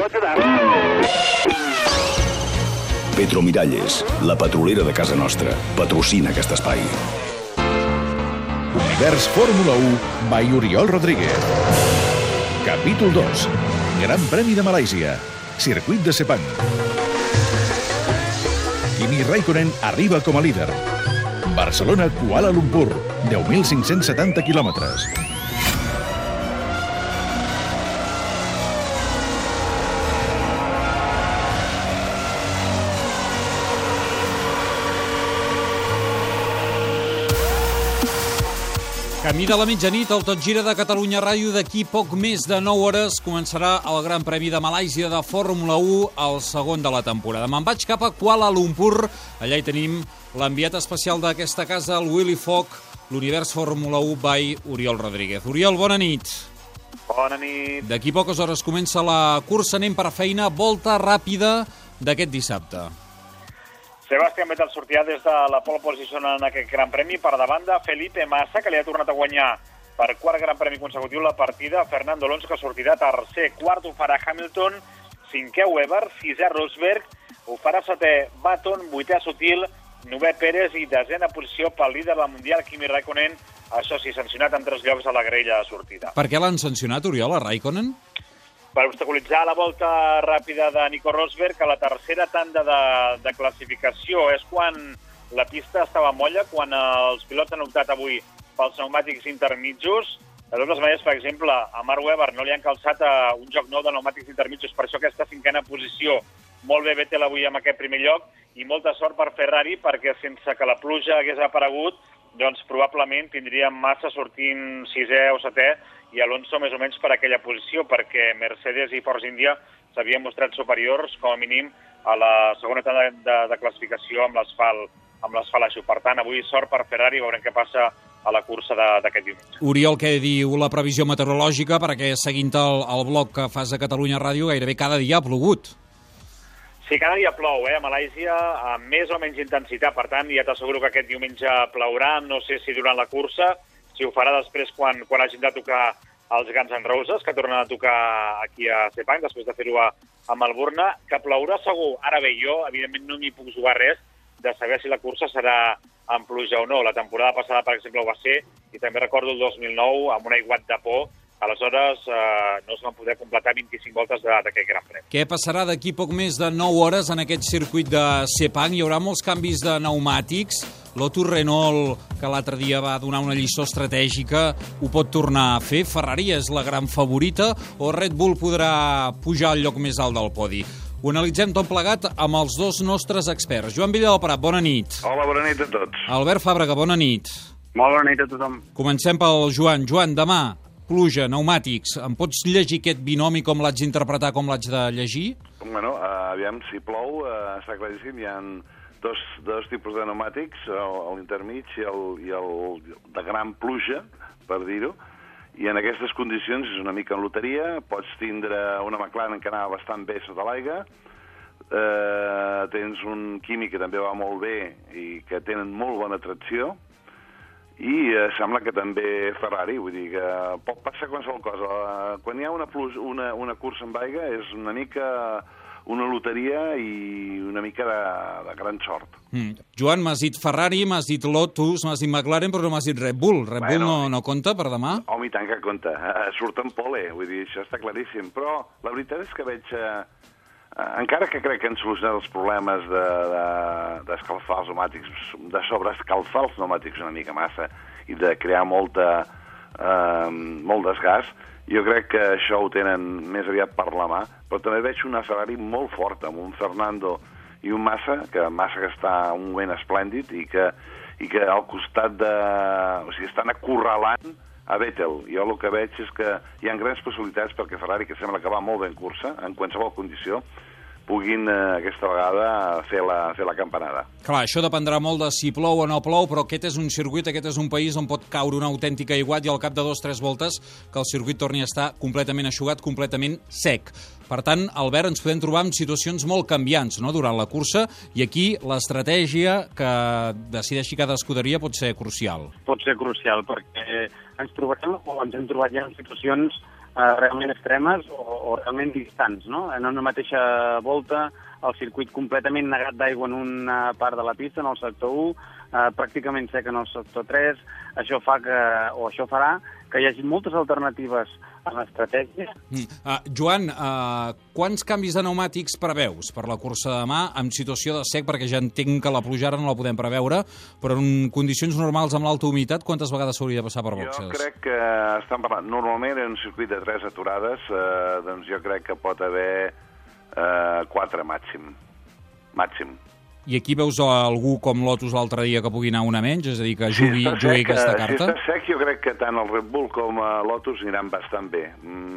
Petromiralles, la petrolera de casa nostra, patrocina aquest espai. Univers Fórmula 1 by Oriol Rodríguez. Capítol 2. Gran Premi de Malàisia. Circuit de Sepang. Kimi Raikkonen arriba com a líder. Barcelona, Kuala Lumpur. 10.570 quilòmetres. Camí de la mitjanit, el Tot Gira de Catalunya Ràdio. D'aquí poc més de 9 hores començarà el Gran Premi de Malàisia de Fórmula 1, el segon de la temporada. Me'n vaig cap a Kuala Lumpur. Allà hi tenim l'enviat especial d'aquesta casa, el Willy Fogg, l'Univers Fórmula 1 by Oriol Rodríguez. Oriol, bona nit. Bona nit. D'aquí poques hores comença la cursa, anem per feina, volta ràpida d'aquest dissabte. Sebastián Vettel sortirà des de la pole position en aquest Gran Premi per davant de Felipe Massa, que li ha tornat a guanyar per quart Gran Premi consecutiu la partida. Fernando Alonso, que sortirà tercer. Quart ho farà Hamilton, cinquè Webber, sisè Rosberg, ho farà setè Button, vuitè Sutil, novè Pérez i desena posició pel líder del Mundial, Kimi Raikkonen, això sí, sancionat en 3 llocs a la grella de sortida. Per què l'han sancionat, Oriol, a Raikkonen? Per obstaculitzar la volta ràpida de Nico Rosberg a la tercera tanda de classificació. És quan la pista estava molla, quan els pilots han optat avui pels pneumàtics intermitjos. De totes maneres, per exemple, a Mark Webber no li han calçat un joc nou de pneumàtics intermitjos, per això aquesta cinquena posició. Molt bé Vettel avui en aquest primer lloc i molta sort per Ferrari, perquè sense que la pluja hagués aparegut, doncs probablement tindríem Massa sortint sisè o setè i Alonso més o menys per aquella posició, perquè Mercedes i Force India s'havien mostrat superiors, com a mínim, a la segona tanda de classificació amb l'asfalt així. Per tant, avui sort per Ferrari, veurem què passa a la cursa d'aquest diumenge. Oriol, què diu la previsió meteorològica? Perquè seguint el bloc que fas a Catalunya Ràdio, gairebé cada dia ha plogut. Sí, cada dia plou, a Malàisia, amb més o menys intensitat. Per tant, ja t'asseguro que aquest diumenge plourà. No sé si durant la cursa, si ho farà després quan hagin de tocar els Guns N' Roses, que tornen a tocar aquí a Sepang, després de fer-ho a Melbourne, que plourà segur. Ara bé, jo, evidentment, no m'hi puc jugar res de saber si la cursa serà amb pluja o no. La temporada passada, per exemple, ho va ser, i també recordo el 2009, amb un aiguat de por. Aleshores, no es van poder completar 25 voltes d'aquest Gran Premi. Què passarà d'aquí poc més de 9 hores en aquest circuit de Sepang? Hi haurà molts canvis de pneumàtics. Lotus Renault, que l'altre dia va donar una lliçó estratègica, ho pot tornar a fer. Ferrari és la gran favorita o Red Bull podrà pujar al lloc més alt del podi? Ho analitzem tot plegat amb els dos nostres experts. Joan Villa del Prat, bona nit. Hola, bona nit a tots. Albert Fàbrega, bona nit. Molt bona nit a tothom. Comencem pel Joan. Joan, demà, pluja, pneumàtics. Em pots llegir aquest binomi, com l'haig d'interpretar, com l'haig de llegir? Bueno, aviam, si plou, està claríssim, hi ha dos tipus de pneumàtics, l'intermig i el de gran pluja, per dir-ho, i en aquestes condicions és una mica en loteria. Pots tindre una McLaren que anava bastant bé sota l'aigua, tens un Kimi que també va molt bé i que tenen molt bona tracció, i sembla que també Ferrari, vull dir que pot passar qualsevol cosa. Quan hi ha una cursa amb aigua és una mica una loteria i una mica de gran sort. Joan, m'has dit Ferrari, m'has dit Lotus, m'has dit McLaren, però no m'has dit Red Bull. Red Bull no compta per demà? Home, i tant que compta. Surt en pole, vull dir, això està claríssim. Però la veritat és que veig... encara que crec que han solucionat els problemes d'escalfar els pneumàtics, de sobreescalfar els pneumàtics una mica massa i de crear molt desgast, jo crec que això ho tenen més aviat per la mà, però també veig una Ferrari molt forta, amb un Fernando i un Massa que està un moment esplèndid i que al costat de... O sigui, estan acorralant a Vettel. Jo el que veig és que hi ha grans possibilitats perquè Ferrari, que sembla que va molt bé en cursa, en qualsevol condició, puguin aquesta vegada fer la campanada. Clar, això dependrà molt de si plou o no plou, però aquest és un circuit, aquest és un país on pot caure una autèntica aiguat i al cap de 2 o 3 voltes que el circuit torni a estar completament eixugat, completament sec. Per tant, Albert, ens podem trobar en situacions molt canviants, no?, durant la cursa, i aquí l'estratègia que decideixi cada escuderia pot ser crucial. Pot ser crucial, perquè ens trobarem, o ens hem trobat ja en situacions realment extremes o realment distants, no? En una mateixa volta, el circuit completament negat d'aigua en una part de la pista, en el sector 1, pràcticament sec en el sector 3. Això farà que hi hagi moltes alternatives a l'estratègia. Joan, quants canvis de pneumàtics preveus per la cursa de demà en situació de sec? Perquè ja entenc que la pluja ara no la podem preveure, però en condicions normals amb l'alta humitat, quantes vegades s'hauria de passar per boxes? Jo crec que estan parlant... Normalment en un circuit de 3 aturades, doncs jo crec que pot haver 4 màxim. I aquí veus algú com Lotus l'altre dia que pugui anar una menys? És a dir, que jugui aquesta carta? Si està sec, jo crec que tant el Red Bull com Lotus aniran bastant bé.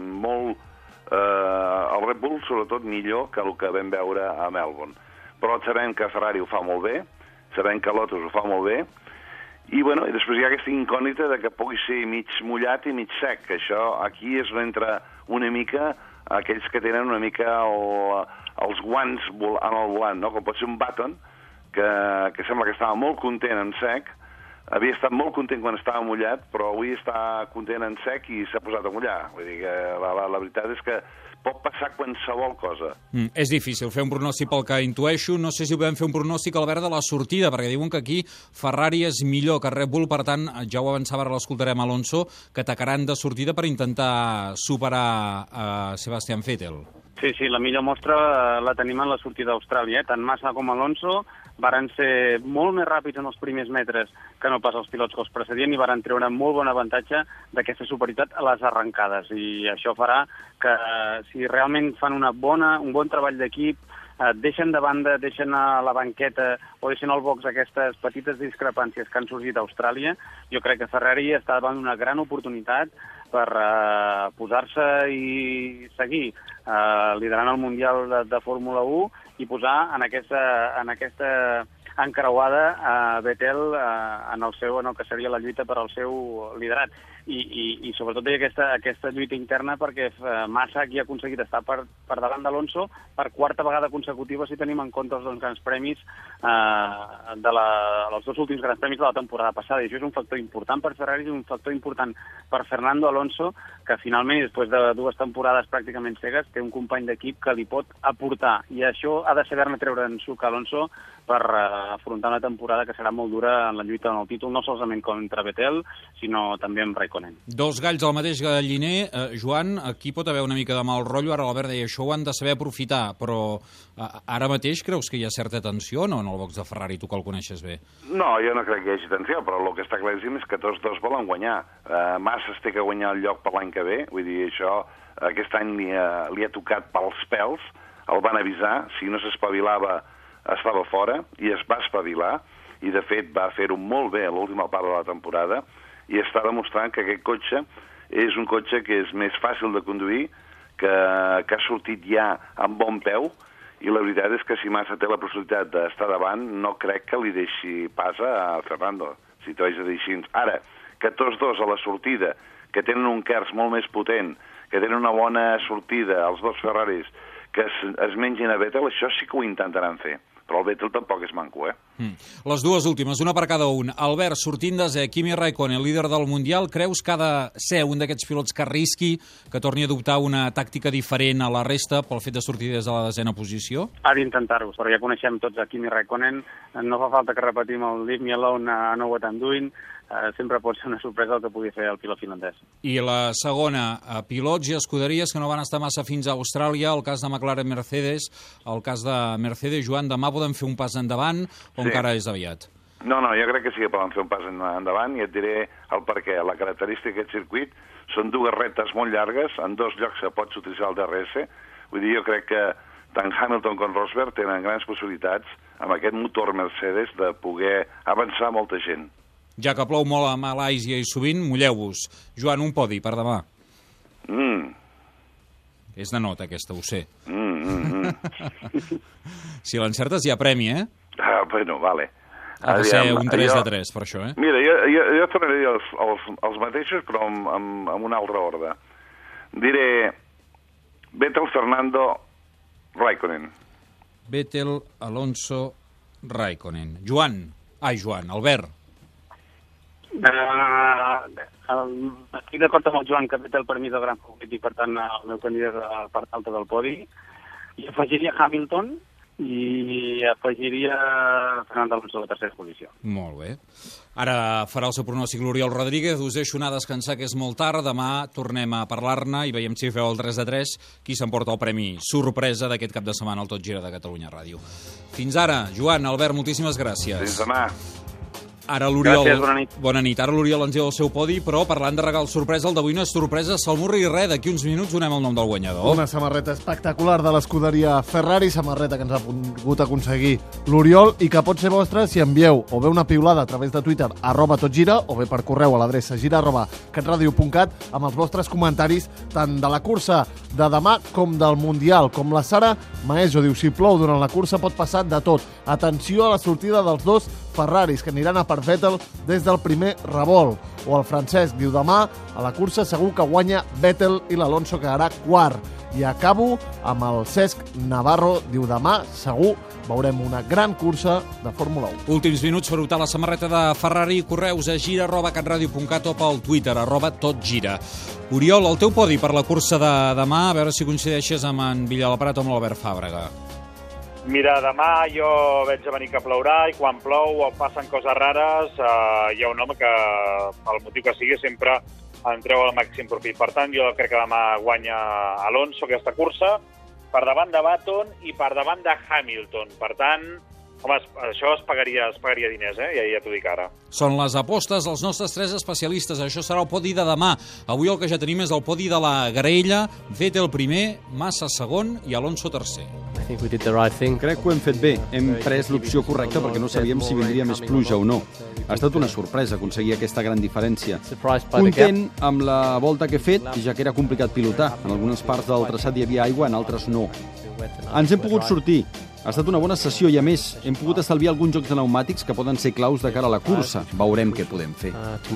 El Red Bull, sobretot, millor que el que vam veure a Melbourne. Però sabem que Ferrari ho fa molt bé, sabem que Lotus ho fa molt bé, i després hi ha aquesta incògnita de que pugui ser mig mullat i mig sec. Això aquí és on entra una mica aquells que tenen una mica els guants en el volant, no? Com pot ser un Button, que sembla que estava molt content en sec, havia estat molt content quan estava mullat, però avui està content en sec i s'ha posat a mullar. Vull dir que la veritat és que pot passar qualsevol cosa. És difícil fer un pronòstic pel que intueixo. No sé si podem fer un pronòstic, Albert, de la sortida, perquè diuen que aquí Ferrari és millor que Red Bull, per tant, ja ho avançava, ara l'escoltarem, Alonso, que atacaran de sortida per intentar superar Sebastian Vettel. Sí, la millor mostra la tenim en la sortida d'Austràlia. Tant Massa com Alonso varen ser molt més ràpids en els primers metres que no pas els pilots que els precedien i varen treure molt bon avantatge d'aquesta superioritat a les arrencades. I això farà que si realment fan un bon treball d'equip, deixen de banda, deixen a la banqueta o deixen al box aquestes petites discrepàncies que han sorgit a Austràlia, jo crec que Ferrari està davant una gran oportunitat per posar-se i seguir liderant el Mundial de Fórmula 1 i posar en aquesta encreuada a Vettel en el que seria la lluita per al seu liderat. I sobretot hi ha aquesta lluita interna perquè Massa aquí ha aconseguit estar per davant d'Alonso per quarta vegada consecutiva si tenim en compte els dos grans premis els dos últims grans premis de la temporada passada. I això és un factor important per Ferrari i un factor important per Fernando Alonso, que finalment, després de 2 temporades pràcticament cegues, té un company d'equip que li pot aportar. I això ha de saber-ne treure en suc Alonso per afrontar una temporada que serà molt dura en la lluita en el títol, no solament contra Vettel, sinó també amb Raikkonen. Dos galls al mateix galliner. Joan, aquí pot haver una mica de mal rotllo. Ara l'Albert deia, això ho han de saber aprofitar, però ara mateix creus que hi ha certa tensió o no en el box de Ferrari, tu que el coneixes bé? No, jo no crec que hi hagi tensió, però el que està claríssim és que tots dos volen guanyar. Massa es té que guanyar el lloc per l'any que ve, vull dir, això aquest any li ha tocat pels pèls, el van avisar, si no s'espavilava estava fora, i es va espavilar, i de fet va fer-ho molt bé a l'última part de la temporada, i està demostrant que aquest cotxe és un cotxe que és més fàcil de conduir, que ha sortit ja amb bon peu, i la veritat és que si Massa té la possibilitat d'estar davant, no crec que li deixi pas a Fernando, si t'ho haig de dir així. Ara, que tots dos a la sortida, que tenen un Kers molt més potent, que tenen una bona sortida, els dos Ferraris, que es mengin a Vettel, això sí que ho intentaran fer. Però el Vettel tampoc és manco, Les dues últimes, una per cada un. Albert, sortint de Kimi Raikkonen, líder del Mundial, creus que ha de ser un d'aquests pilots que arrisqui, que torni a adoptar una tàctica diferent a la resta pel fet de sortir des de la 10a posició? Ha d'intentar-ho, però ja coneixem tots a Kimi Raikkonen, no fa falta que repetim el Leave Me Alone, I Know What I'm Doing, sempre pot ser una sorpresa el que pugui fer el pilot finlandès. I la segona, pilots i escuderies que no van estar massa fins a Austràlia, el cas de McLaren-Mercedes, el cas de Mercedes. Joan, demà poden fer un pas endavant o encara és aviat? No, jo crec que sí que poden fer un pas endavant i et diré el perquè. La característica d'aquest circuit són 2 retes molt llargues, en 2 llocs que pots utilitzar el DRS, vull dir, jo crec que tant Hamilton com Rosberg tenen grans possibilitats amb aquest motor Mercedes de poder avançar molta gent. Ja que plou molt a Malàisia i sovint, mulleu-vos. Joan, un podi per demà. És de nota, aquesta, ho sé. Si l'encertes hi ha premi, Bueno, vale. Ha de ser un 3 de 3, per això, Mira, jo tornaré a dir els mateixos, però amb un altre ordre. Diré Vettel, Fernando, Raikkonen. Vettel, Alonso, Raikkonen. Joan, Albert. estic d'acord amb el Joan, que té el permís del gran favorit i, per tant, el meu candidat a la part alta del podi. I afegiria Hamilton i afegiria Fernando Alonso a la tercera posició. Molt bé. Ara farà el seu pronòstic l'Oriol Rodríguez. Us deixo anar a descansar, que és molt tard. Demà tornem a parlar-ne i veiem si feu el 3-3 qui s'emporta el premi sorpresa d'aquest cap de setmana al Tot Gira de Catalunya Ràdio. Fins ara, Joan, Albert, moltíssimes gràcies. Fins demà. Ara l'Oriol... Gràcies, bona nit. Bona nit. Ara l'Oriol ens diu el seu podi, però parlant de regal sorpresa, el d'avui no és sorpresa, Salmurri, i res, d'aquí uns minuts donem el nom del guanyador. Una samarreta espectacular de l'escuderia Ferrari, samarreta que ens ha pogut aconseguir l'Oriol i que pot ser vostra si envieu o bé una piulada a través de Twitter @totgira o bé per correu a l'adreça gira@catradio.cat amb els vostres comentaris tant de la cursa de demà com del Mundial. Com la Sara Maeso diu, si plou durant la cursa pot passar de tot. Atenció a la sortida dels dos Ferraris que aniran a per Vettel des del primer revolt. O el Francesc diu, demà a la cursa segur que guanya Vettel i l'Alonso quedarà quart. I acabo amb el Cesc Navarro, diu, demà segur veurem una gran cursa de Fórmula 1. Últims minuts per votar la samarreta de Ferrari. Correus a gira@catradio.cat o pel Twitter @totgira. Oriol, el teu podi per la cursa de demà, a veure si coincideixes amb en Villalprat o amb l'Albert Fàbrega. Mira, demà jo veig a venir que plourà i quan plou o passen coses rares hi ha un home que, pel motiu que sigui, sempre en treu el màxim profit. Per tant, jo crec que demà guanya Alonso aquesta cursa per davant de Button i per davant de Hamilton. Per tant, home, això es pagaria diners, ja t'ho dic ara. Són les apostes dels nostres tres especialistes. Això serà el podi de demà. Avui el que ja tenim és el podi de la graella. Vettel primer, Massa segon i Alonso tercer. Crec que ho hem fet bé. Hem pres l'opció correcta perquè no sabíem si vindria més pluja o no. Ha estat una sorpresa aconseguir aquesta gran diferència. Content amb la volta que he fet, ja que era complicat pilotar. En algunes parts del traçat hi havia aigua, en altres no. Ens hem pogut sortir. Ha estat una bona sessió i, a més, hem pogut estalviar alguns jocs de pneumàtics que poden ser claus de cara a la cursa. Veurem què podem fer.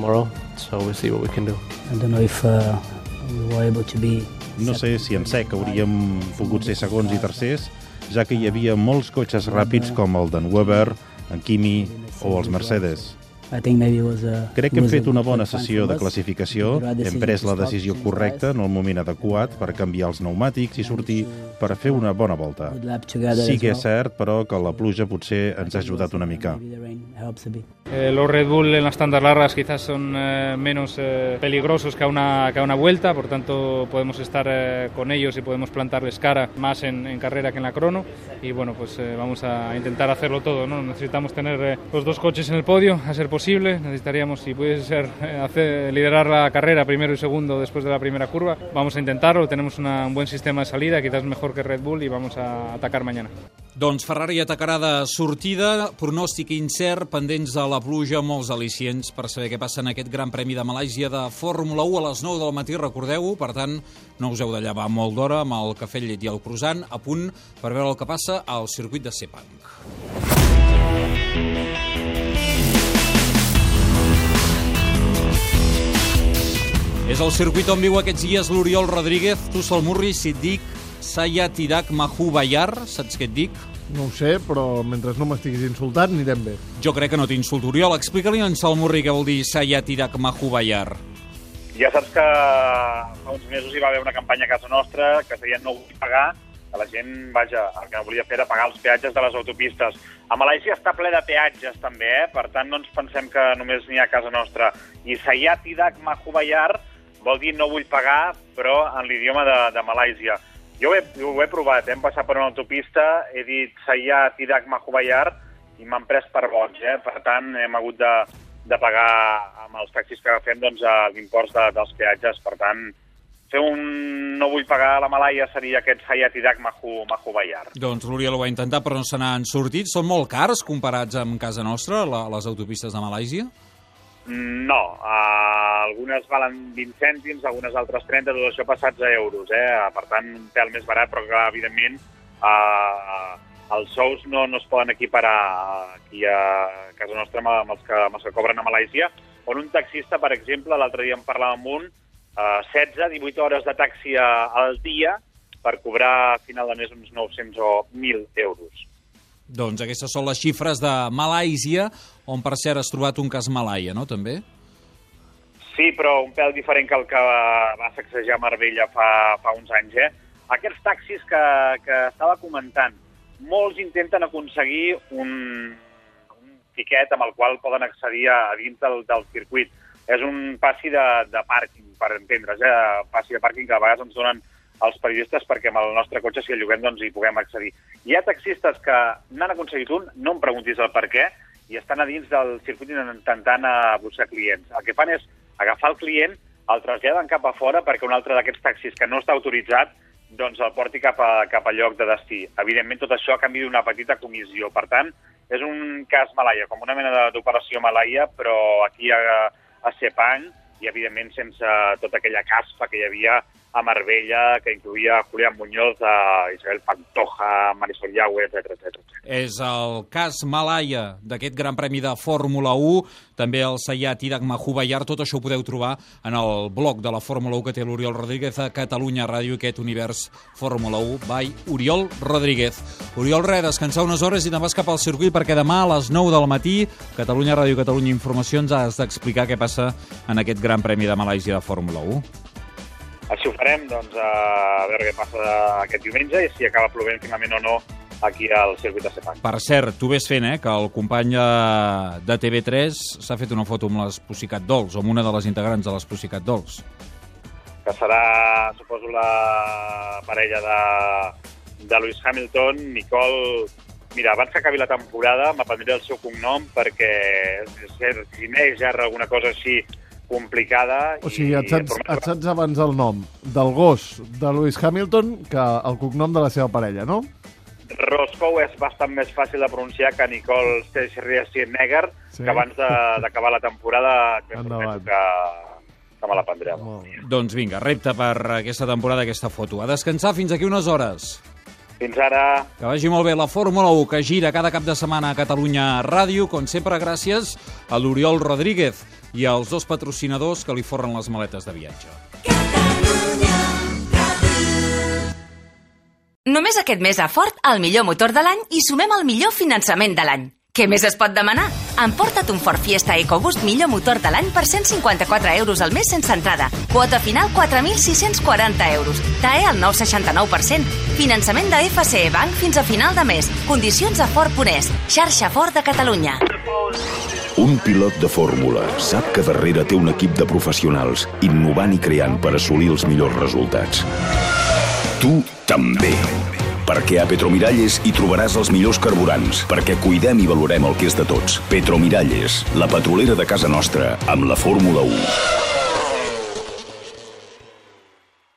No sé si en sec hauríem pogut ser segons i tercers, ja que hi havia molts cotxes ràpids com el d'en Weber, en Kimi o els Mercedes. Crec que hem fet una bona sessió de classificació, hem pres la decisió correcta en el moment adequat per canviar els pneumàtics i sortir per fer una bona volta. Sí que és cert, però, que la pluja potser ens ha ajudat una mica. Los Red Bull en las tandas largas quizás son menos peligrosos que a una vuelta, por tanto podemos estar con ellos y podemos plantarles cara más en carrera que en la crono y bueno, pues vamos a intentar hacerlo todo, ¿no? Necesitamos tener los dos coches en el podio, a ser posible, necesitaríamos, si pudiese ser, liderar la carrera primero y segundo después de la primera curva, vamos a intentarlo, tenemos un buen sistema de salida, quizás mejor que Red Bull y vamos a atacar mañana. Doncs Ferrari atacarà de sortida, pronòstic incert, pendents de la pluja, molts al·licients per saber què passa en aquest Gran Premi de Malàisia de Fórmula 1 a les 9 del matí, recordeu-ho, per tant, no us heu de llevar molt d'hora amb el cafè, llet i el croissant, a punt per veure el que passa al circuit de Sepang. És el circuit on viu aquests dies l'Oriol Rodríguez, tu Salmurri, si et dic Sayatidak Mahu Bayar, saps què et dic? No ho sé, però mentre no m'estiguis insultant anirem bé. Jo crec que no t'insulto. Oriol, explica-li a en Salmurri què vol dir Sayatidak Mahu Bayar. Ja saps que fa uns mesos hi va haver una campanya a casa nostra que seria no vull pagar, que la gent, vaja, el que no volia fer era pagar els peatges de les autopistes. A Malàisia està ple de peatges també, per tant no ens pensem que només n'hi ha a casa nostra. I Sayatidak Mahu Bayar vol dir no vull pagar, però en l'idioma de Malàisia. Jo ho he provat, hem passat per una autopista, he dit Sayatidak Mahu Bayar i m'han pres per boig, Per tant, hem hagut de pagar amb els taxis que agafem l'impost dels peatges. Per tant, fer un no vull pagar a la Malaia seria aquest Sayatidak Mahu Bayar. Doncs l'Oriol ho va intentar, però no se n'han sortit. Són molt cars comparats amb casa nostra, les autopistes de Malàisia? No, algunes valen 20 cèntims, algunes altres 30, tot això passats a euros, Per tant, un pèl més barat, però que, evidentment, els sous no es poden equiparar aquí a casa nostra amb els que cobren a Malàisia, on un taxista, per exemple, l'altre dia en parlàvem amb un, 16-18 hores de taxi al dia per cobrar a final de mes uns 900 o 1.000 euros. Doncs aquestes són les xifres de Malàisia, on per cert has trobat un cas malaia, no, també? Sí, però un pèl diferent que el que va sacsejar Marbella fa uns anys, Aquests taxis que estava comentant, molts intenten aconseguir un tiquet amb el qual poden accedir a dins del circuit. És un passi de pàrquing, per entendre's, passi de pàrquing que a vegades ens donen els periodistes perquè amb el nostre cotxe, si el lloguem, doncs hi puguem accedir. Hi ha taxistes que n'han aconseguit un, no em preguntis el per què, i estan a dins del circuit intentant buscar clients. El que fan és agafar el client, el traslladen cap a fora perquè un altre d'aquests taxis que no està autoritzat doncs el porti cap a lloc de destí. Evidentment, tot això a canvi d'una petita comissió. Per tant, és un cas Malaia, com una mena d'operació Malaia, però aquí a Sepang i, evidentment, sense tota aquella caspa que hi havia a Marbella, que incloïa Julián Muñoz, Isabel Pantoja, Marisol Yagüe, etc. És el cas Malaia d'aquest Gran Premi de Fórmula 1, també el Sayat Irak Mahubayar. Tot això ho podeu trobar en el blog de la Fórmula 1 que té l'Oriol Rodríguez a Catalunya Ràdio, aquest univers Fórmula 1 by Oriol Rodríguez. Oriol, descansar unes hores i te'n vas cap al circuit perquè demà a les 9 del matí Catalunya Ràdio, Catalunya Informació ens has d'explicar què passa en aquest Gran Premi de Malàisia de Fórmula 1. Així ho farem, doncs, a veure què passa aquest diumenge i si acaba plovent finalment o no aquí al circuit de Sepang. Per cert, tu ves fent, que el company de TV3 s'ha fet una foto amb les Pussycat Dolls, o amb una de les integrants de les Pussycat Dolls. Que serà, suposo, la parella de Lewis Hamilton. Nicole, mira, abans que acabi la temporada m'aprendré el seu cognom perquè si neix ja alguna cosa així complicada. O sigui, et saps abans el nom del gos de Lewis Hamilton que el cognom de la seva parella, no? Roscoe és bastant més fàcil de pronunciar que Nicole Scherzinger, que abans d'acabar la temporada que me la prendré. Doncs vinga, repte per aquesta temporada, aquesta foto. A descansar fins aquí unes hores. Fins ara. Que vagi molt bé la Fórmula 1, que gira cada cap de setmana a Catalunya Ràdio. Com sempre, gràcies a l'Oriol Rodríguez i als dos patrocinadors que li forren les maletes de viatge. Només aquest mes a Ford, el millor motor de l'any i sumem el millor finançament de l'any. Què més es pot demanar? Emporta't un Ford Fiesta EcoBoost millor motor de l'any per 154 euros al mes sense entrada. Quota final 4.640 euros. TAE al 9,69%. Finançament de FCE Bank fins a final de mes. Condicions a Ford.es. Xarxa Ford de Catalunya. Un pilot de fórmula sap que darrere té un equip de professionals innovant i creant per assolir els millors resultats. Tu també. Perquè a Petromiralles hi trobaràs els millors carburants, perquè cuidem i valorem el que és de tots. Petromiralles, la petrolera de casa nostra, amb la Fórmula 1.